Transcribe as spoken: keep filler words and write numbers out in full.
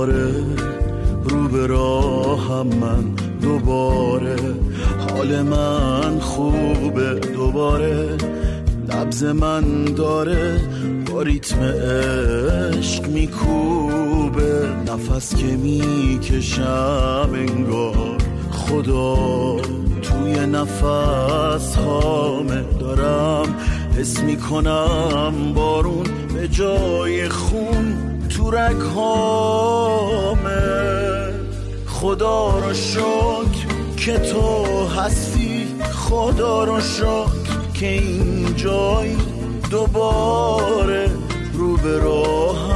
دوباره رو به راهم من دوباره حال من خوبه دوباره نبض من داره با ریتم عشق میکوبه نفس که میکشم انگار خدا توی نفس هامه دارم حس میکنم بارون به جای خون تو رگ هامه خدا رو شکر که تو هستی خدا رو شکر که این جای دوباره رو به راه